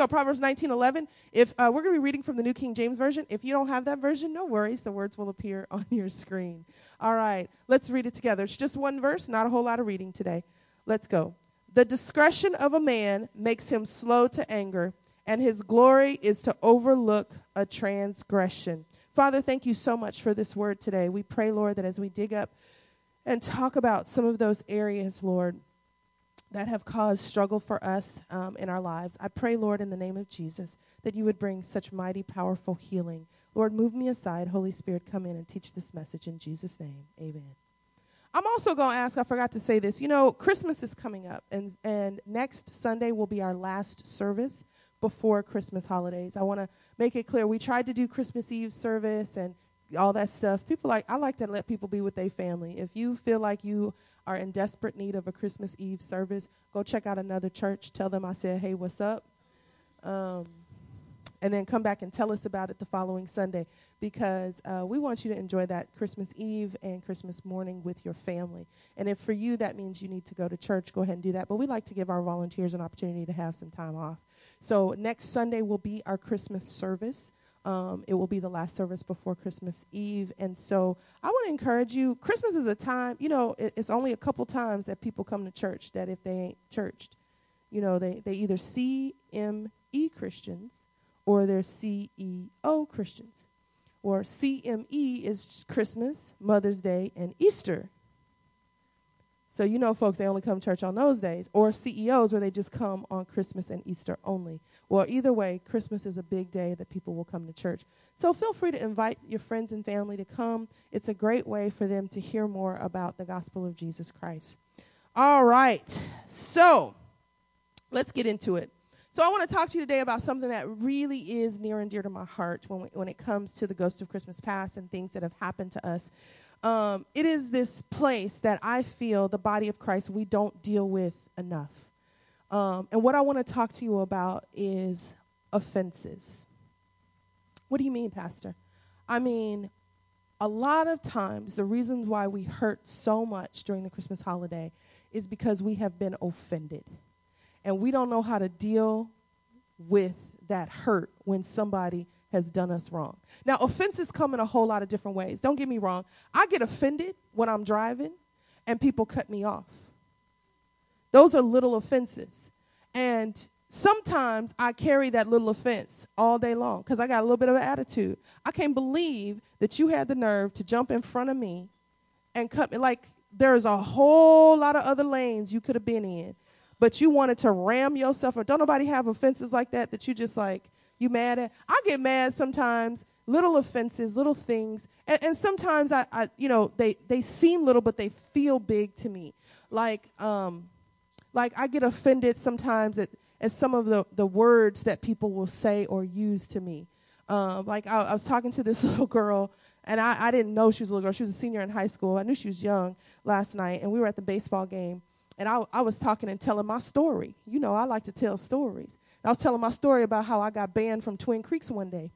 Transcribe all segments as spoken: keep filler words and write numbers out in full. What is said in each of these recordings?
so Proverbs nineteen eleven, if uh, we're going to be reading from the New King James Version. If you don't have that version, no worries. The words will appear on your screen. All right, let's read it together. It's just one verse, not a whole lot of reading today. Let's go. The discretion of a man makes him slow to anger, and his glory is to overlook a transgression. Father, thank you so much for this word today. We pray, Lord, that as we dig up and talk about some of those areas, Lord, that have caused struggle for us um, in our lives, I pray, Lord, in the name of Jesus, that you would bring such mighty, powerful healing. Lord, move me aside. Holy Spirit, come in and teach this message in Jesus' name. Amen. I'm also going to ask, I forgot to say this, you know, Christmas is coming up, and, and next Sunday will be our last service before Christmas holidays. I want to make it clear, we tried to do Christmas Eve service and all that stuff. People like, I like to let people be with their family. If you feel like you are in desperate need of a Christmas Eve service, go check out another church. Tell them I said, hey, what's up? Um, and then come back and tell us about it the following Sunday, because uh, we want you to enjoy that Christmas Eve and Christmas morning with your family. And if for you that means you need to go to church, go ahead and do that. But we like to give our volunteers an opportunity to have some time off. So next Sunday will be our Christmas service. Um, it will be the last service before Christmas Eve. And so I want to encourage you, Christmas is a time, you know, it, it's only a couple times that people come to church that if they ain't churched, you know, they, they either C M E Christians or they're C E O Christians. Or C M E is Christmas, Mother's Day, and Easter. So you know, folks, they only come to church on those days. Or C E Os, where they just come on Christmas and Easter only. Well, either way, Christmas is a big day that people will come to church. So feel free to invite your friends and family to come. It's a great way for them to hear more about the gospel of Jesus Christ. All right, so let's get into it. So I want to talk to you today about something that really is near and dear to my heart when we, when it comes to the Ghost of Christmas Past and things that have happened to us. Um, it is this place that I feel the body of Christ we don't deal with enough. Um, and what I want to talk to you about is offenses. What do you mean, Pastor? I mean, a lot of times the reasons why we hurt so much during the Christmas holiday is because we have been offended. And we don't know how to deal with that hurt when somebody has done us wrong. Now, offenses come in a whole lot of different ways. Don't get me wrong. I get offended when I'm driving and people cut me off. Those are little offenses. And sometimes I carry that little offense all day long because I got a little bit of an attitude. I can't believe that you had the nerve to jump in front of me and cut me. Like, there's a whole lot of other lanes you could have been in. But you wanted to ram yourself, or don't nobody have offenses like that that you just like, you mad at? I get mad sometimes, little offenses, little things. And, and sometimes, I, I, you know, they, they seem little, but they feel big to me. Like, um, like I get offended sometimes at, at some of the, the words that people will say or use to me. Um, like I, I was talking to this little girl, and I, I didn't know she was a little girl. She was a senior in high school. I knew she was young last night, and we were at the baseball game. And I, I was talking and telling my story. You know, I like to tell stories. I was telling my story about how I got banned from Twin Creeks one day.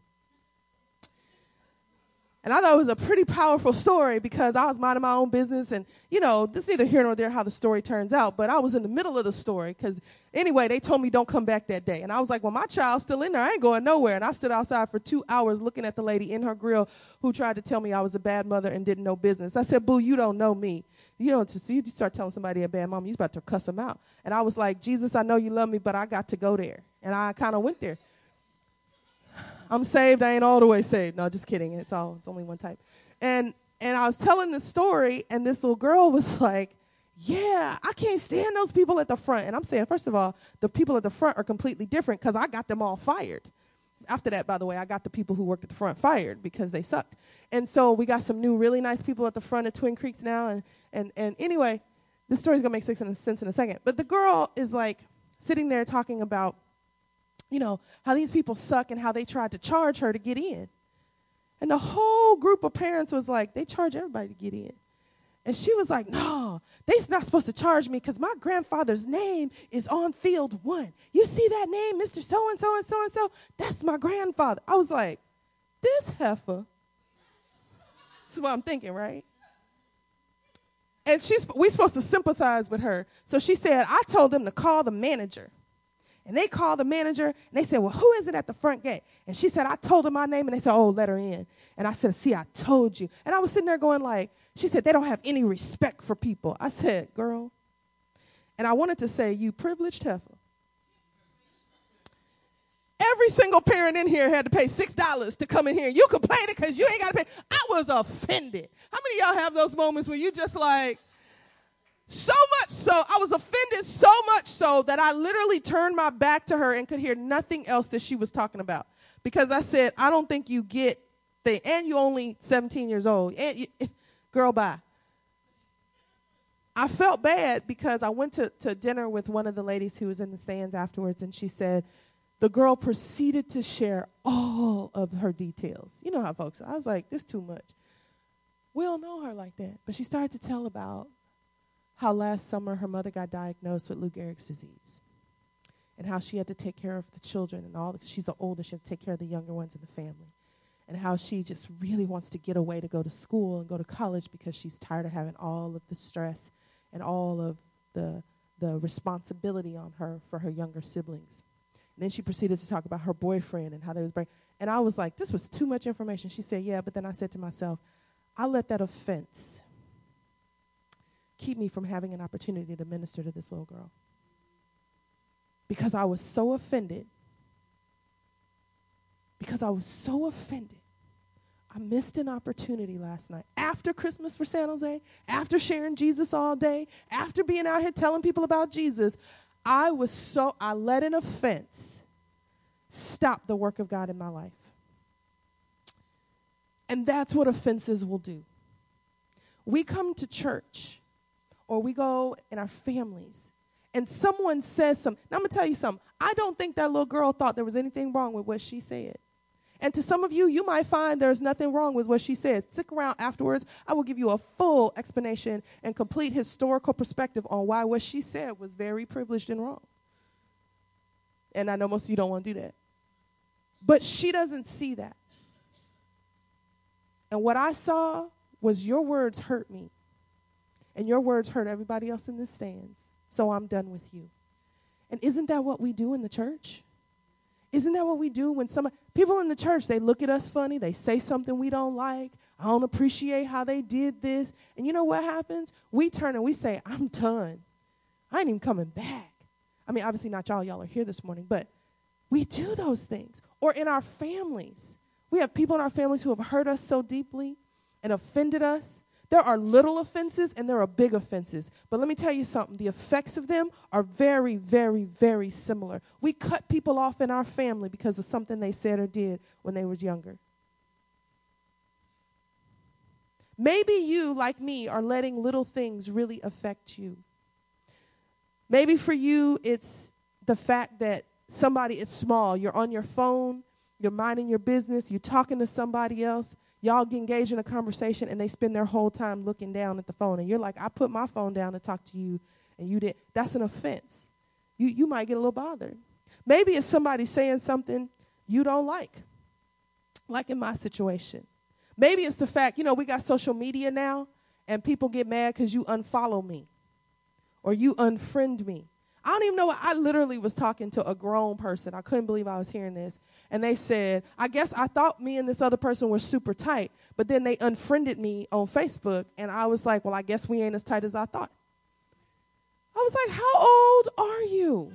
And I thought it was a pretty powerful story because I was minding my own business. And, you know, this is neither here nor there how the story turns out. But I was in the middle of the story because, anyway, they told me don't come back that day. And I was like, well, my child's still in there. I ain't going nowhere. And I stood outside for two hours looking at the lady in her grill who tried to tell me I was a bad mother and didn't know business. I said, boo, you don't know me. You don't, so you start telling somebody a bad mom, you're about to cuss them out. And I was like, Jesus, I know you love me, but I got to go there. And I kind of went there. I'm saved. I ain't all the way saved. No, just kidding. It's all. It's only one type. And and I was telling the story, and this little girl was like, yeah, I can't stand those people at the front. And I'm saying, first of all, the people at the front are completely different because I got them all fired. After that, by the way, I got the people who worked at the front fired because they sucked. And so we got some new really nice people at the front of Twin Creeks now. And and, and anyway, this story's going to make sense in, a, sense in a second. But the girl is like sitting there talking about, you know, how these people suck and how they tried to charge her to get in. And the whole group of parents was like, they charge everybody to get in. And she was like, no, they're not supposed to charge me because my grandfather's name is on field one. You see that name, Mister So-and-so and so-and-so? That's my grandfather. I was like, this heifer. This is what I'm thinking, right? And she's we're supposed to sympathize with her. So she said, I told them to call the manager. And they called the manager, and they said, well, who is it at the front gate? And she said, I told her my name, and they said, oh, let her in. And I said, see, I told you. And I was sitting there going like, she said, they don't have any respect for people. I said, girl. And I wanted to say, you privileged heifer. Every single parent in here had to pay six dollars to come in here. You complaining because you ain't got to pay. I was offended. How many of y'all have those moments where you just like, so much so, I was offended so much so that I literally turned my back to her and could hear nothing else that she was talking about. Because I said, I don't think you get the, and you only seventeen years old. And you, girl, bye. I felt bad because I went to, to dinner with one of the ladies who was in the stands afterwards, and she said, the girl proceeded to share all of her details. You know how folks are. I was like, this is too much. We don't know her like that. But she started to tell about how last summer her mother got diagnosed with Lou Gehrig's disease and how she had to take care of the children and all. She's the oldest. She had to take care of the younger ones in the family. And how she just really wants to get away to go to school and go to college because she's tired of having all of the stress and all of the, the responsibility on her for her younger siblings. And then she proceeded to talk about her boyfriend and how they was breaking. And I was like, this was too much information. She said, yeah, but then I said to myself, I let that offense keep me from having an opportunity to minister to this little girl. Because I was so offended. Because I was so offended. I missed an opportunity last night. After Christmas for San Jose, after sharing Jesus all day, after being out here telling people about Jesus, I was so, I let an offense stop the work of God in my life. And that's what offenses will do. We come to church or we go in our families and someone says something. Now I'm going to tell you something. I don't think that little girl thought there was anything wrong with what she said. And to some of you, you might find there's nothing wrong with what she said. Stick around afterwards. I will give you a full explanation and complete historical perspective on why what she said was very privileged and wrong. And I know most of you don't want to do that. But she doesn't see that. And what I saw was your words hurt me. And your words hurt everybody else in the stands. So I'm done with you. And isn't that what we do in the church? Isn't that what we do when some people in the church, they look at us funny, they say something we don't like, I don't appreciate how they did this, and you know what happens? We turn and we say, I'm done. I ain't even coming back. I mean, obviously not y'all, y'all are here this morning, but we do those things. Or in our families. We have people in our families who have hurt us so deeply and offended us. There are little offenses and there are big offenses. But let me tell you something. The effects of them are very, very, very similar. We cut people off in our family because of something they said or did when they were younger. Maybe you, like me, are letting little things really affect you. Maybe for you, it's the fact that somebody is small. You're on your phone. You're minding your business. You're talking to somebody else. Y'all get engaged in a conversation, and they spend their whole time looking down at the phone. And you're like, I put my phone down to talk to you, and you did. That's an offense. You, you might get a little bothered. Maybe it's somebody saying something you don't like, like in my situation. Maybe it's the fact, you know, we got social media now, and people get mad because you unfollow me or you unfriend me. I don't even know what, I literally was talking to a grown person. I couldn't believe I was hearing this. And they said, I guess I thought me and this other person were super tight, but then they unfriended me on Facebook. And I was like, well, I guess we ain't as tight as I thought. I was like, how old are you?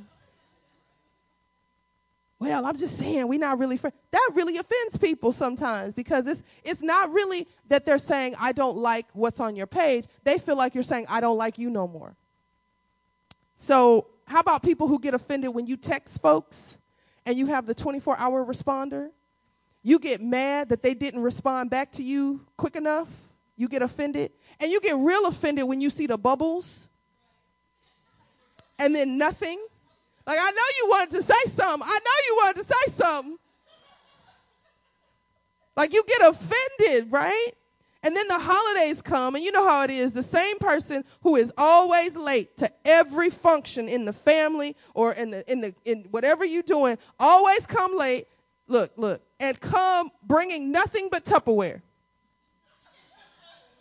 Well, I'm just saying we're not really friends. That really offends people sometimes because it's it's not really that they're saying I don't like what's on your page. They feel like you're saying I don't like you no more. So how about people who get offended when you text folks and you have the twenty-four hour responder? You get mad that they didn't respond back to you quick enough. You get offended. And you get real offended when you see the bubbles and then nothing. Like, I know you wanted to say something. I know you wanted to say something. Like, you get offended, right? And then the holidays come, and you know how it is. The same person who is always late to every function in the family or in the in the in whatever you're doing, always come late. Look, look, and come bringing nothing but Tupperware.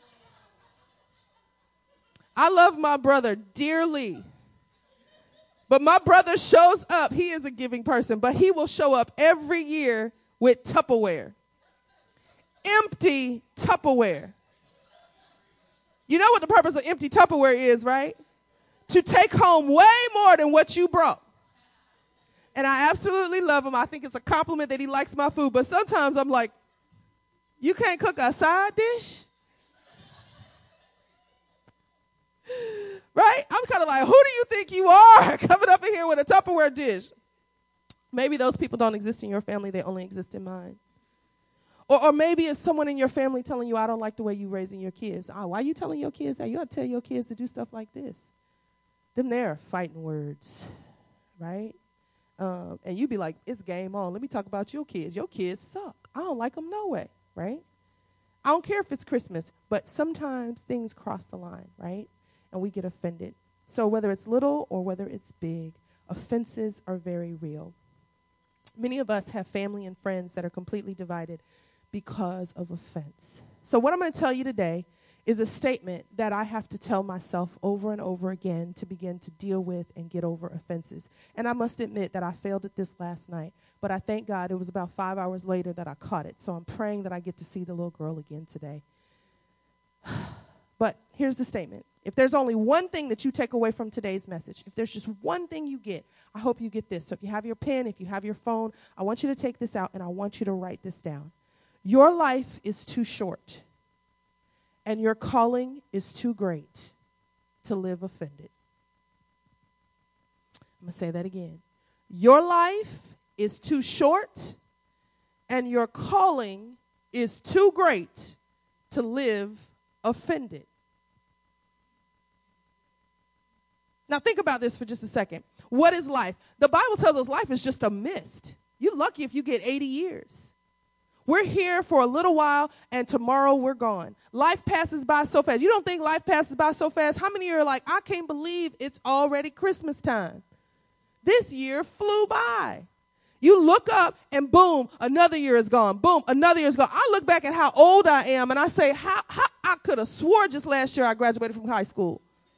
I love my brother dearly, But my brother shows up. He is a giving person, but he will show up every year with Tupperware. Empty Tupperware. You know what the purpose of empty Tupperware is, right? To take home way more than what you brought. And I absolutely love him. I think it's a compliment that he likes my food. But sometimes I'm like, you can't cook a side dish? Right? I'm kind of like, who do you think you are coming up in here with a Tupperware dish? Maybe those people don't exist in your family. They only exist in mine. Or, or maybe it's someone in your family telling you, I don't like the way you're raising your kids. Oh, why are you telling your kids that? You ought to tell your kids to do stuff like this. Them there fighting words, right? Um, and you be like, it's game on. Let me talk about your kids. Your kids suck. I don't like them no way, right? I don't care if it's Christmas, but sometimes things cross the line, right? And we get offended. So whether it's little or whether it's big, offenses are very real. Many of us have family and friends that are completely divided because of offense. So what I'm going to tell you today is a statement that I have to tell myself over and over again to begin to deal with and get over offenses. And I must admit that I failed at this last night, but I thank God it was about five hours later that I caught it. So I'm praying that I get to see the little girl again today. But here's the statement. If there's only one thing that you take away from today's message, if there's just one thing you get, I hope you get this. So if you have your pen, if you have your phone, I want you to take this out and I want you to write this down. Your life is too short and your calling is too great to live offended. I'm going to say that again. Your life is too short and your calling is too great to live offended. Now think about this for just a second. What is life? The Bible tells us life is just a mist. You're lucky if you get eighty years. We're here for a little while and tomorrow we're gone. Life passes by so fast. You don't think life passes by so fast? How many of you are like, I can't believe it's already Christmas time? This year flew by. You look up and boom, another year is gone. Boom, another year is gone. I look back at how old I am and I say, how, how I could have swore just last year I graduated from high school.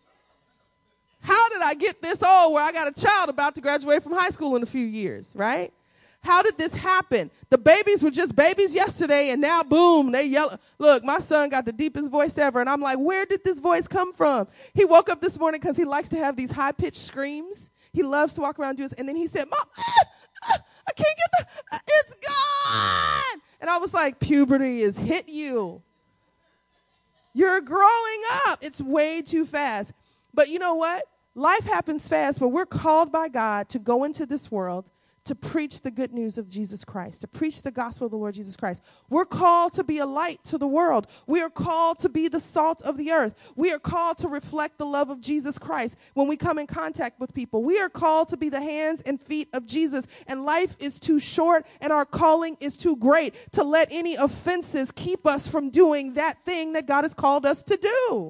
How did I get this old where I got a child about to graduate from high school in a few years, right? How did this happen? The babies were just babies yesterday, and now, boom, they yell. Look, my son got the deepest voice ever, and I'm like, where did this voice come from? He woke up this morning because he likes to have these high-pitched screams. He loves to walk around and do this, and then he said, Mom, ah, ah, I can't get the, uh, it's gone. And I was like, puberty has hit you. You're growing up. It's way too fast. But you know what? Life happens fast, but we're called by God to go into this world to preach the good news of Jesus Christ, to preach the gospel of the Lord Jesus Christ. We're called to be a light to the world. We are called to be the salt of the earth. We are called to reflect the love of Jesus Christ when we come in contact with people. We are called to be the hands and feet of Jesus, and life is too short and our calling is too great to let any offenses keep us from doing that thing that God has called us to do.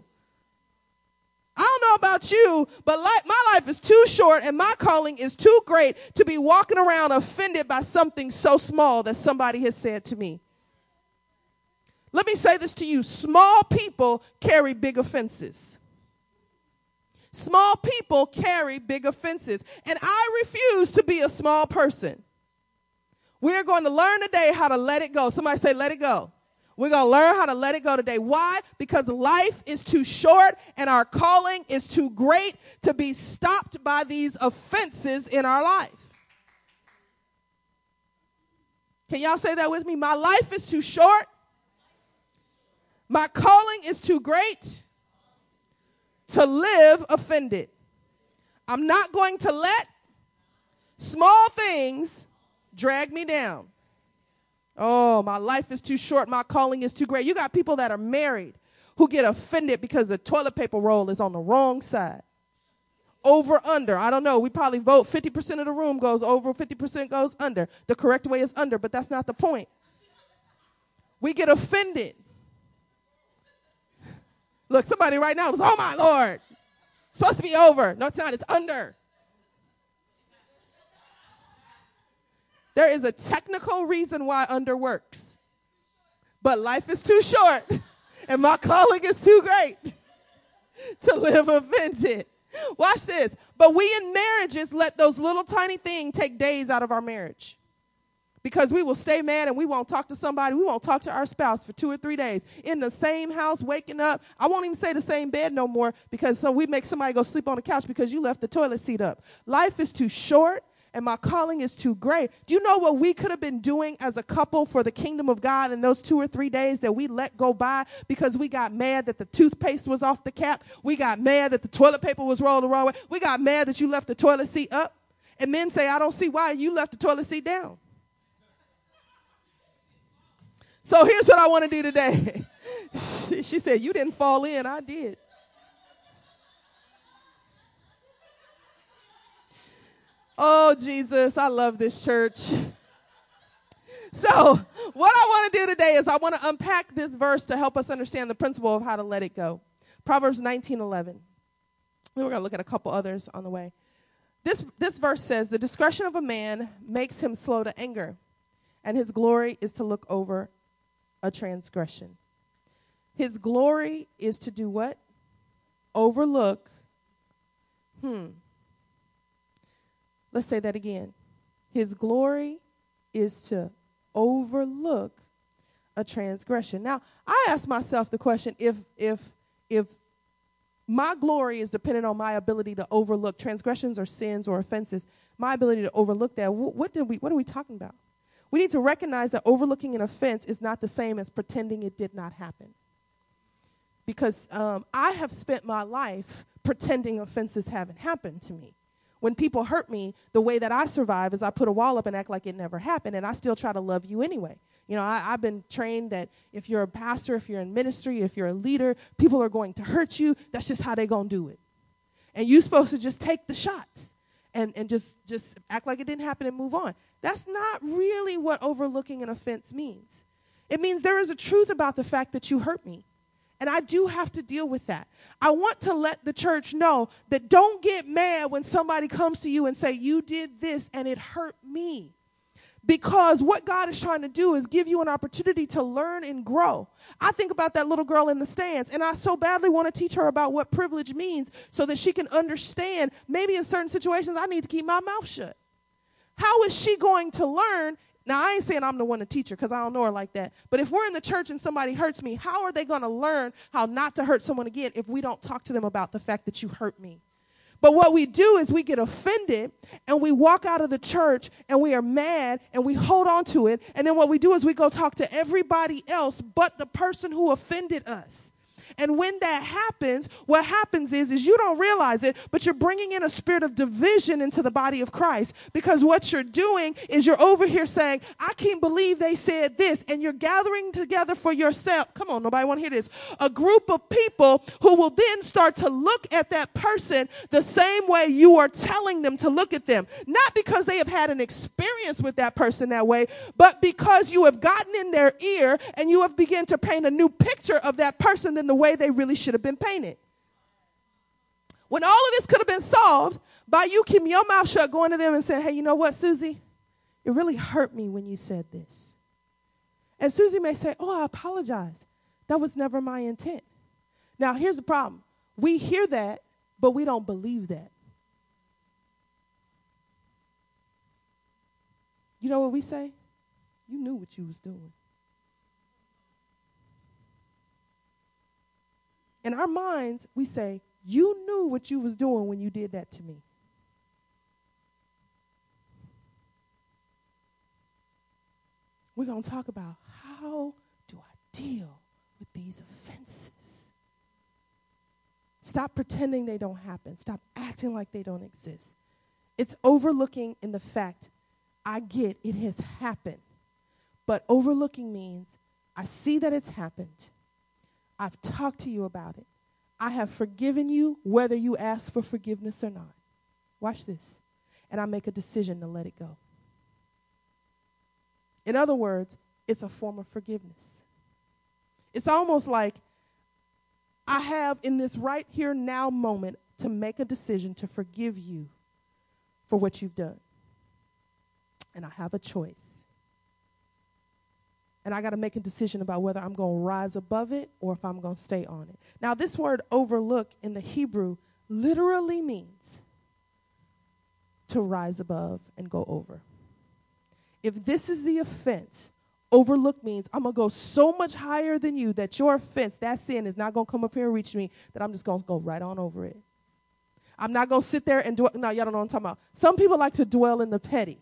I don't know about you, but life, my life is too short and my calling is too great to be walking around offended by something so small that somebody has said to me. Let me say this to you. Small people carry big offenses. Small people carry big offenses. And I refuse to be a small person. We're going to learn today how to let it go. Somebody say, let it go. We're going to learn how to let it go today. Why? Because life is too short and our calling is too great to be stopped by these offenses in our life. Can y'all say that with me? My life is too short. My calling is too great to live offended. I'm not going to let small things drag me down. Oh, my life is too short. My calling is too great. You got people that are married who get offended because the toilet paper roll is on the wrong side. Over, under. I don't know. We probably vote fifty percent of the room goes over, fifty percent goes under. The correct way is under, but that's not the point. We get offended. Look, somebody right now was, oh, my Lord. It's supposed to be over. No, it's not. It's under. There is a technical reason why under works. But life is too short, and my calling is too great to live offended. Watch this. But we in marriages let those little tiny things take days out of our marriage. Because we will stay mad and we won't talk to somebody. We won't talk to our spouse for two or three days. In the same house, waking up. I won't even say the same bed no more because so we make somebody go sleep on the couch because you left the toilet seat up. Life is too short and my calling is too great. Do you know what we could have been doing as a couple for the kingdom of God in those two or three days that we let go by because we got mad that the toothpaste was off the cap? We got mad that the toilet paper was rolled the wrong way. We got mad that you left the toilet seat up. And men say, I don't see why you left the toilet seat down. So here's what I want to do today. she, she said, you didn't fall in. I did. Oh, Jesus, I love this church. So what I want to do today is I want to unpack this verse to help us understand the principle of how to let it go. Proverbs nineteen eleven. Then we're going to look at a couple others on the way. This, this verse says, the discretion of a man makes him slow to anger, and his glory is to look over a transgression. His glory is to do what? Overlook. Hmm. Let's say that again. His glory is to overlook a transgression. Now, I ask myself the question, if if if my glory is dependent on my ability to overlook transgressions or sins or offenses, my ability to overlook that, what, what did we what are we talking about? We need to recognize that overlooking an offense is not the same as pretending it did not happen. Because um, I have spent my life pretending offenses haven't happened to me. When people hurt me, the way that I survive is I put a wall up and act like it never happened, and I still try to love you anyway. You know, I, I've been trained that if you're a pastor, if you're in ministry, if you're a leader, people are going to hurt you. That's just how they're going to do it. And you're supposed to just take the shots and, and just, just act like it didn't happen and move on. That's not really what overlooking an offense means. It means there is a truth about the fact that you hurt me. And I do have to deal with that. I want to let the church know that don't get mad when somebody comes to you and say, you did this and it hurt me. Because what God is trying to do is give you an opportunity to learn and grow. I think about that little girl in the stands, and I so badly want to teach her about what privilege means so that she can understand maybe in certain situations I need to keep my mouth shut. How is she going to learn? Now, I ain't saying I'm the one to teach her because I don't know her like that. But if we're in the church and somebody hurts me, how are they going to learn how not to hurt someone again if we don't talk to them about the fact that you hurt me? But what we do is we get offended and we walk out of the church and we are mad and we hold on to it. And then what we do is we go talk to everybody else but the person who offended us. And when that happens, what happens is, is you don't realize it, but you're bringing in a spirit of division into the body of Christ. Because what you're doing is you're over here saying, I can't believe they said this. And you're gathering together for yourself. Come on, nobody want to hear this. A group of people who will then start to look at that person the same way you are telling them to look at them. Not because they have had an experience with that person that way, but because you have gotten in their ear and you have begun to paint a new picture of that person than the way they really should have been painted. When all of this could have been solved by you keeping your mouth shut, going to them and saying, hey, you know what, Susie? It really hurt me when you said this. And Susie may say, oh, I apologize. That was never my intent. Now, here's the problem. We hear that, but we don't believe that. You know what we say? You knew what you was doing. In our minds, we say, you knew what you was doing when you did that to me. We're going to talk about how do I deal with these offenses. Stop pretending they don't happen. Stop acting like they don't exist. It's overlooking in the fact, I get it has happened. But overlooking means I see that it's happened. I've talked to you about it. I have forgiven you whether you ask for forgiveness or not. Watch this. And I make a decision to let it go. In other words, it's a form of forgiveness. It's almost like I have in this right here now moment to make a decision to forgive you for what you've done. And I have a choice. And I got to make a decision about whether I'm going to rise above it or if I'm going to stay on it. Now, this word overlook in the Hebrew literally means to rise above and go over. If this is the offense, overlook means I'm going to go so much higher than you that your offense, that sin, is not going to come up here and reach me, that I'm just going to go right on over it. I'm not going to sit there and dwell. No, y'all don't know what I'm talking about. Some people like to dwell in the petty.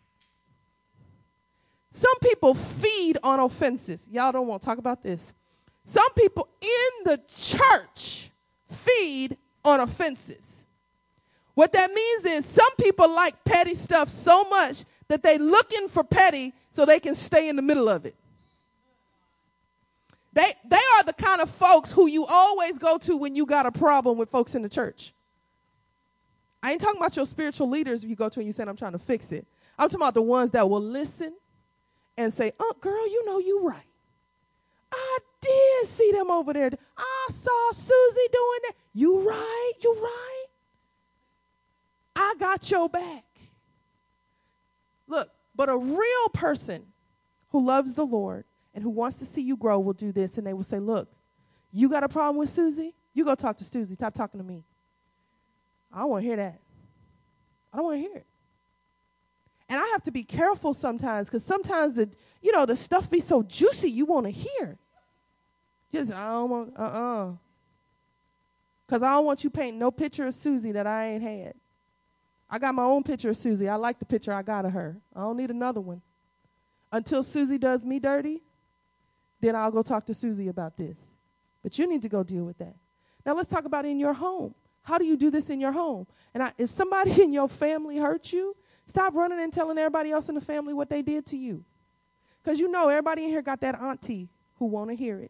Some people feed on offenses. Y'all don't want to talk about this. Some people in the church feed on offenses. What that means is some people like petty stuff so much that they looking for petty so they can stay in the middle of it. They, they are the kind of folks who you always go to when you got a problem with folks in the church. I ain't talking about your spiritual leaders you go to and you saying, I'm trying to fix it. I'm talking about the ones that will listen and say, oh, girl, you know you right. I did see them over there. I saw Susie doing that. You right, you right. I got your back. Look, but a real person who loves the Lord and who wants to see you grow will do this, and they will say, look, you got a problem with Susie? You go talk to Susie. Stop talking to me. I don't want to hear that. I don't want to hear it. And I have to be careful sometimes because sometimes the, you know, the stuff be so juicy you want to hear. Just, I don't want, uh-uh. Because I don't want you painting no picture of Susie that I ain't had. I got my own picture of Susie. I like the picture I got of her. I don't need another one. Until Susie does me dirty, then I'll go talk to Susie about this. But you need to go deal with that. Now let's talk about in your home. How do you do this in your home? And I, if somebody in your family hurt you, stop running and telling everybody else in the family what they did to you. Because you know everybody in here got that auntie who want to hear it.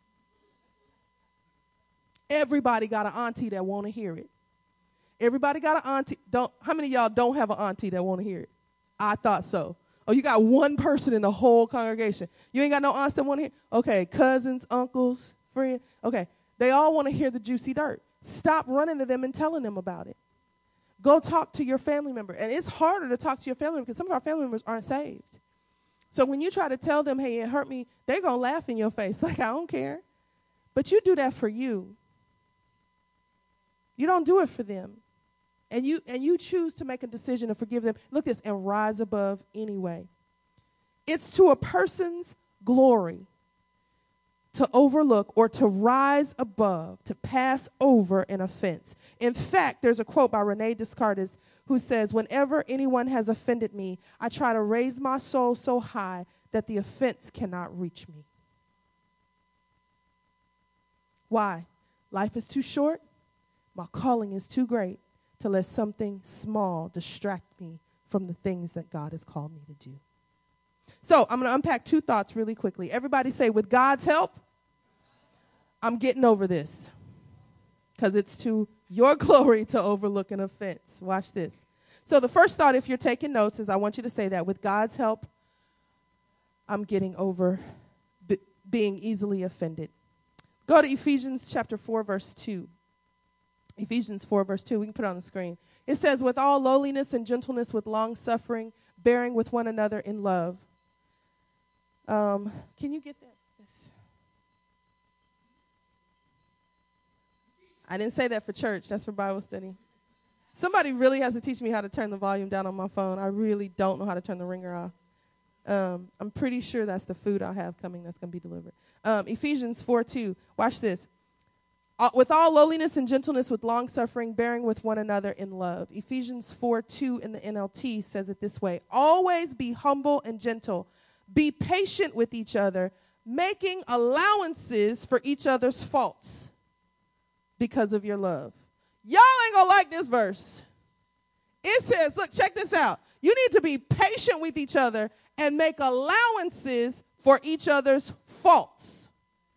Everybody got an auntie that want to hear it. Everybody got an auntie. Don't. How many of y'all don't have an auntie that want to hear it? I thought so. Oh, you got one person in the whole congregation. You ain't got no aunts that want to hear? Okay, cousins, uncles, friends. Okay, they all want to hear the juicy dirt. Stop running to them and telling them about it. Go talk to your family member. And it's harder to talk to your family member because some of our family members aren't saved. So when you try to tell them, hey, it hurt me, they're going to laugh in your face like, I don't care. But you do that for you. You don't do it for them. And you and you choose to make a decision to forgive them. Look at this, and rise above anyway. It's to a person's glory to overlook or to rise above, to pass over an offense. In fact, there's a quote by Rene Descartes who says, whenever anyone has offended me, I try to raise my soul so high that the offense cannot reach me. Why? Life is too short. My calling is too great to let something small distract me from the things that God has called me to do. So I'm going to unpack two thoughts really quickly. Everybody say, with God's help, I'm getting over this. Because it's to your glory to overlook an offense. Watch this. So the first thought, if you're taking notes, is I want you to say that with God's help, I'm getting over b- being easily offended. Go to Ephesians chapter four, verse two. Ephesians four, verse two. We can put it on the screen. It says, with all lowliness and gentleness, with long suffering, bearing with one another in love. Um, can you get that? Yes. I didn't say that for church. That's for Bible study. Somebody really has to teach me how to turn the volume down on my phone. I really don't know how to turn the ringer off. Um, I'm pretty sure that's the food I have coming that's going to be delivered. Um, Ephesians four two. Watch this. Uh, with all lowliness and gentleness, with long suffering, bearing with one another in love. Ephesians four two in the N L T says it this way. Always be humble and gentle. Be patient with each other, making allowances for each other's faults because of your love. Y'all ain't going to like this verse. It says, look, check this out. You need to be patient with each other and make allowances for each other's faults.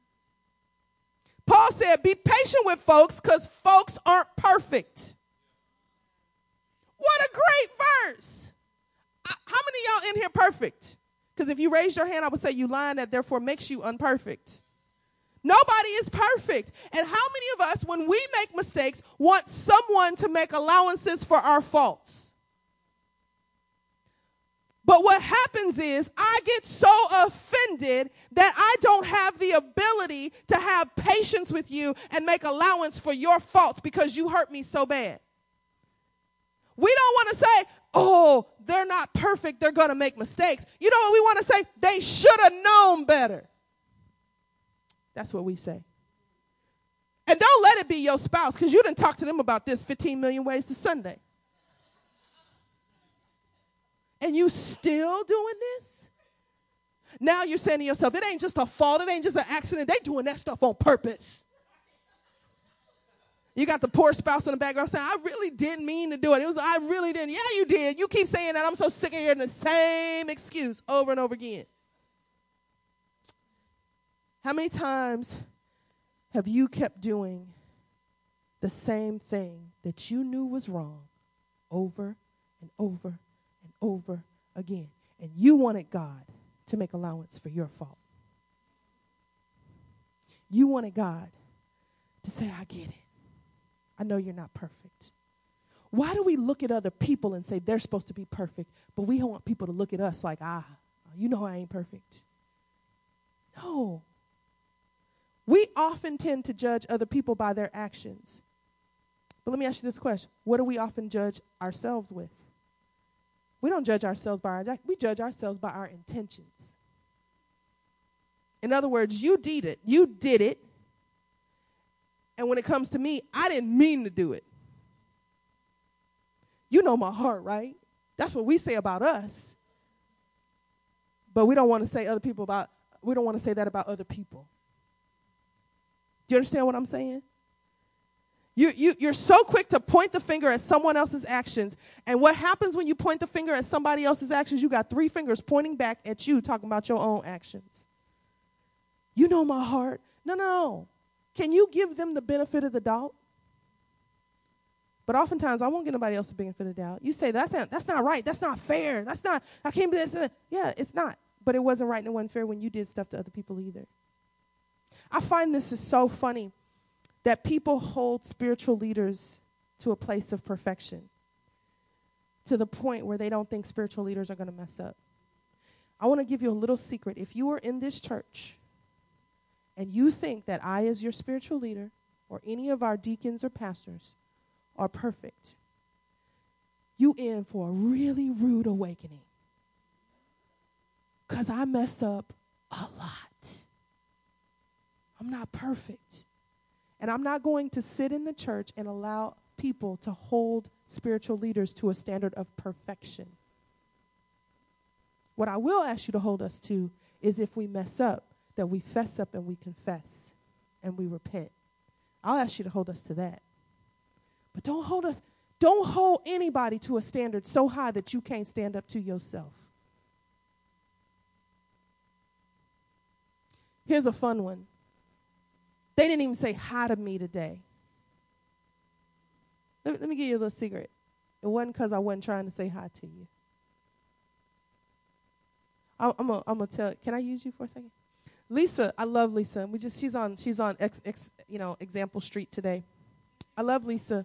Paul said, be patient with folks because folks aren't perfect. What a great verse. I, how many of y'all in here perfect? Because if you raise your hand, I would say you lying, that therefore makes you unperfect. Nobody is perfect. And how many of us, when we make mistakes, want someone to make allowances for our faults? But what happens is I get so offended that I don't have the ability to have patience with you and make allowance for your faults because you hurt me so bad. We don't want to say, oh, they're not perfect, they're going to make mistakes. You know what we want to say? They should have known better. That's what we say. And don't let it be your spouse, because you didn't talk to them about this fifteen million ways to Sunday. And you still doing this? Now you're saying to yourself, it ain't just a fault, it ain't just an accident. They doing that stuff on purpose. You got the poor spouse in the background saying, I really didn't mean to do it. It was, I really didn't. Yeah, you did. You keep saying that. I'm so sick of hearing the same excuse over and over again. How many times have you kept doing the same thing that you knew was wrong over and over and over again? And you wanted God to make allowance for your fault. You wanted God to say, I get it. I know you're not perfect. Why do we look at other people and say they're supposed to be perfect, but we don't want people to look at us like, ah, you know I ain't perfect? No. We often tend to judge other people by their actions. But let me ask you this question. What do we often judge ourselves with? We don't judge ourselves by our actions. We judge ourselves by our intentions. In other words, you did it. You did it. And when it comes to me, I didn't mean to do it. You know my heart, right? That's what we say about us. But we don't want to say other people about, we don't want to say that about other people. Do you understand what I'm saying? You, you, you're so quick to point the finger at someone else's actions. And what happens when you point the finger at somebody else's actions? You got three fingers pointing back at you, talking about your own actions. You know my heart. No, no, no. Can you give them the benefit of the doubt? But oftentimes, I won't give nobody else the benefit of the doubt. You say, that's not, that's not right. That's not fair. That's not, I can't be this. Yeah, it's not. But it wasn't right and it wasn't fair when you did stuff to other people either. I find this is so funny that people hold spiritual leaders to a place of perfection, to the point where they don't think spiritual leaders are going to mess up. I want to give you a little secret. If you are in this church and you think that I, as your spiritual leader, or any of our deacons or pastors, are perfect, you in for a really rude awakening. Because I mess up a lot. I'm not perfect. And I'm not going to sit in the church and allow people to hold spiritual leaders to a standard of perfection. What I will ask you to hold us to is if we mess up, that we fess up and we confess and we repent. I'll ask you to hold us to that. But don't hold us, don't hold anybody to a standard so high that you can't stand up to yourself. Here's a fun one. They didn't even say hi to me today. Let me, let me give you a little secret. It wasn't because I wasn't trying to say hi to you. I, I'm gonna I'm gonna tell. Can I use you for a second? Lisa, I love Lisa. We just she's on she's on ex, ex, you know Example Street today. I love Lisa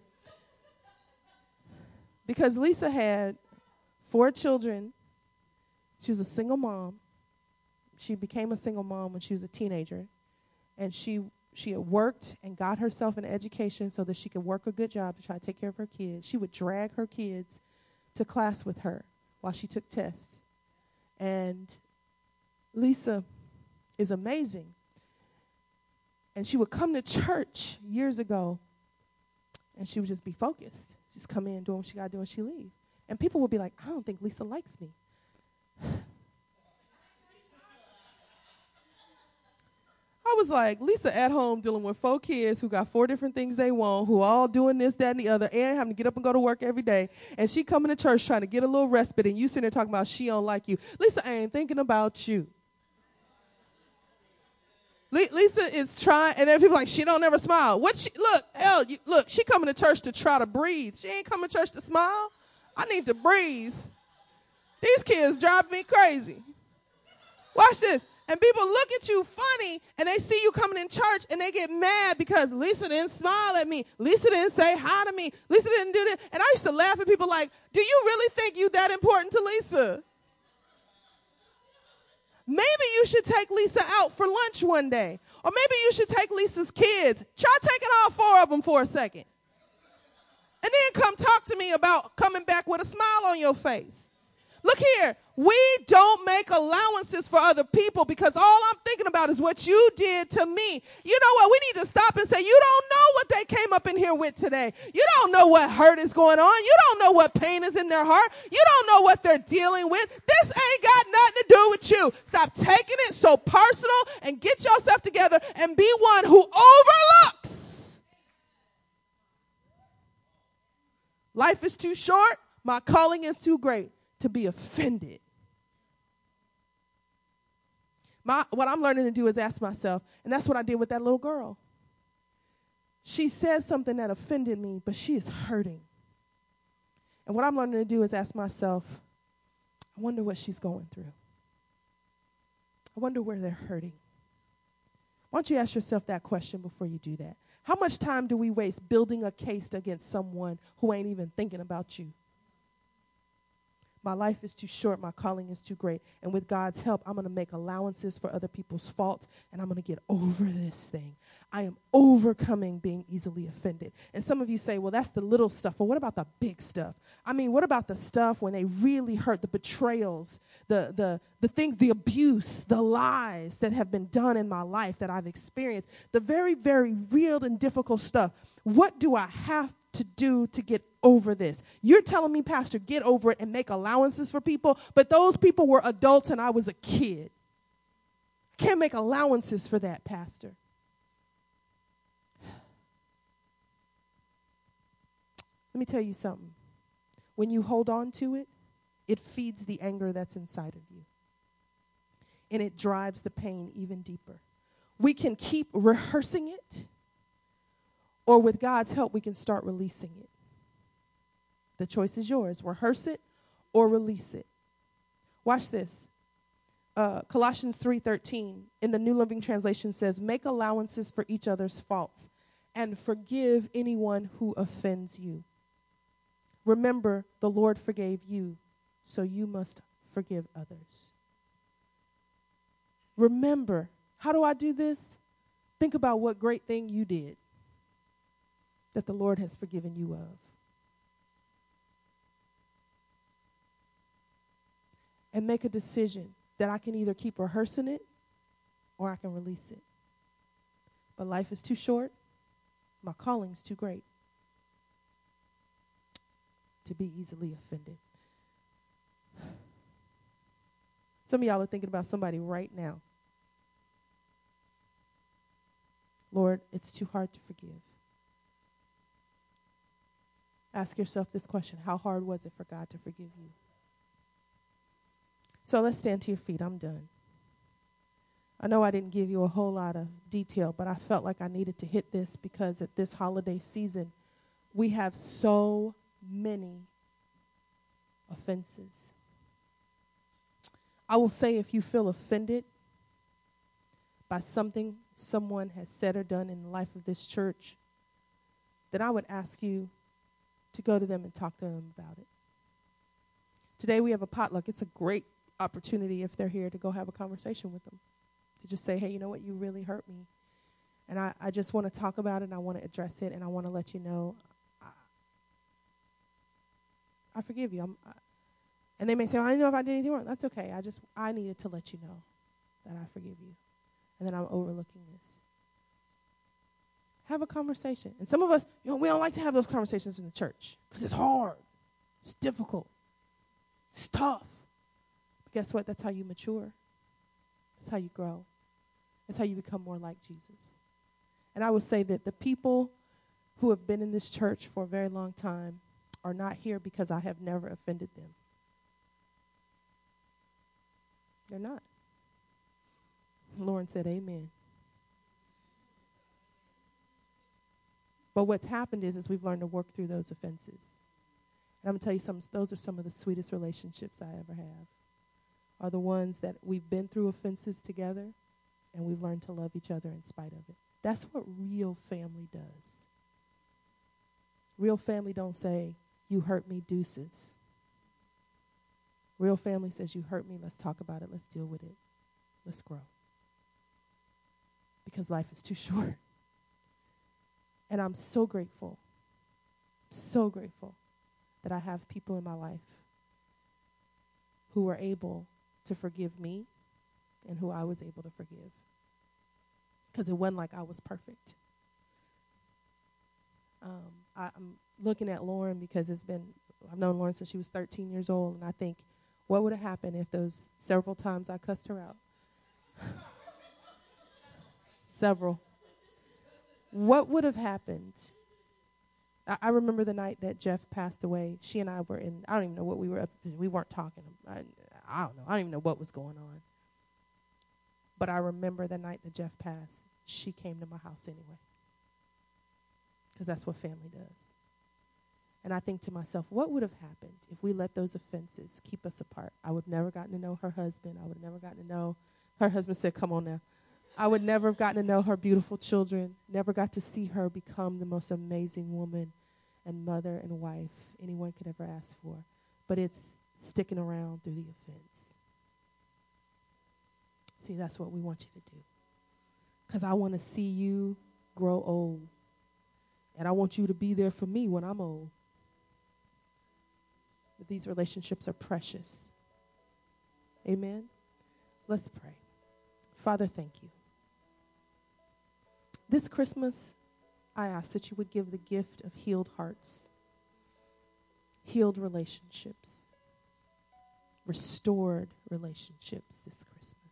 because Lisa had four children. She was a single mom. She became a single mom when she was a teenager, and she she had worked and got herself an education so that she could work a good job to try to take care of her kids. She would drag her kids to class with her while she took tests. And Lisa is amazing. And she would come to church years ago, and she would just be focused. Just come in, doing what she got to do, and she leave. And people would be like, I don't think Lisa likes me. I was like, Lisa at home dealing with four kids who got four different things they want, who all doing this, that, and the other, and having to get up and go to work every day. And she coming to church trying to get a little respite, and you sitting there talking about she don't like you. Lisa ain't thinking about you. Lisa is trying, and then people are like, she don't ever smile. What she, look, hell, you, look, she coming to church to try to breathe. She ain't coming to church to smile. I need to breathe. These kids drive me crazy. Watch this. And people look at you funny, and they see you coming in church, and they get mad because Lisa didn't smile at me. Lisa didn't say hi to me. Lisa didn't do this. And I used to laugh at people like, do you really think you that important to Lisa? Maybe you should take Lisa out for lunch one day. Or maybe you should take Lisa's kids. Try taking all four of them for a second. And then come talk to me about coming back with a smile on your face. Look here, we don't make allowances for other people because all I'm thinking about is what you did to me. You know what? We need to stop and say, you don't know what they came up in here with today. You don't know what hurt is going on. You don't know what pain is in their heart. You don't know what they're dealing with. This ain't got nothing to do with you. Stop taking it so personal and get yourself together and be one who overlooks. Life is too short. My calling is too great to be offended. My, what I'm learning to do is ask myself, and that's what I did with that little girl. She said something that offended me, but she is hurting. And what I'm learning to do is ask myself, I wonder what she's going through. I wonder where they're hurting. Why don't you ask yourself that question before you do that? How much time do we waste building a case against someone who ain't even thinking about you? My life is too short. My calling is too great. And with God's help, I'm going to make allowances for other people's faults, and I'm going to get over this thing. I am overcoming being easily offended. And some of you say, well, that's the little stuff. But what about the big stuff? I mean, what about the stuff when they really hurt, the betrayals, the, the, the things, the abuse, the lies that have been done in my life that I've experienced, the very, very real and difficult stuff? What do I have to do to get over this? You're telling me, Pastor, get over it and make allowances for people, but those people were adults and I was a kid. I can't make allowances for that, Pastor. Let me tell you something. When you hold on to it, it feeds the anger that's inside of you. And it drives the pain even deeper. We can keep rehearsing it, or with God's help, we can start releasing it. The choice is yours. Rehearse it or release it. Watch this. Uh, Colossians three thirteen in the New Living Translation says, make allowances for each other's faults and forgive anyone who offends you. Remember, the Lord forgave you, so you must forgive others. Remember, how do I do this? Think about what great thing you did that the Lord has forgiven you of. And make a decision that I can either keep rehearsing it or I can release it. But life is too short. My calling's too great to be easily offended. Some of y'all are thinking about somebody right now. Lord, it's too hard to forgive. Ask yourself this question. How hard was it for God to forgive you? So let's stand to your feet. I'm done. I know I didn't give you a whole lot of detail, but I felt like I needed to hit this because at this holiday season, we have so many offenses. I will say, if you feel offended by something someone has said or done in the life of this church, then I would ask you to go to them and talk to them about it. Today we have a potluck. It's a great opportunity, if they're here, to go have a conversation with them. To just say, hey, you know what? You really hurt me. And I, I just want to talk about it, and I want to address it, and I want to let you know I, I forgive you. I'm, I, and they may say, well, I didn't know if I did anything wrong. That's okay. I just, I needed to let you know that I forgive you and that I'm overlooking this. Have a conversation. And some of us, you know, we don't like to have those conversations in the church because it's hard. It's difficult. It's tough. But guess what? That's how you mature. That's how you grow. That's how you become more like Jesus. And I would say that the people who have been in this church for a very long time are not here because I have never offended them. They're not. Lauren said amen. But what's happened is, is we've learned to work through those offenses. And I'm going to tell you something, those are some of the sweetest relationships I ever have, are the ones that we've been through offenses together, and we've learned to love each other in spite of it. That's what real family does. Real family don't say, you hurt me, deuces. Real family says, you hurt me, let's talk about it, let's deal with it. let's grow. Because life is too short. And I'm so grateful, so grateful that I have people in my life who were able to forgive me and who I was able to forgive. Because it wasn't like I was perfect. Um, I, I'm looking at Lauren because it's been, I've known Lauren since she was thirteen years old, and I think, what would have happened if those several times I cussed her out? Several. What would have happened? I, I remember the night that Jeff passed away. She and I were in, I don't even know what we were up to. We weren't talking. I, I don't know. I don't even know what was going on. But I remember the night that Jeff passed, she came to my house anyway. Because that's what family does. And I think to myself, what would have happened if we let those offenses keep us apart? I would have never gotten to know her husband. I would have never gotten to know, her husband said, come on now. I would never have gotten to know her beautiful children, never got to see her become the most amazing woman and mother and wife anyone could ever ask for. But it's sticking around through the offense. See, that's what we want you to do. Because I want to see you grow old. And I want you to be there for me when I'm old. But these relationships are precious. Amen? Let's pray. Father, thank you. This Christmas, I ask that you would give the gift of healed hearts, healed relationships, restored relationships this Christmas.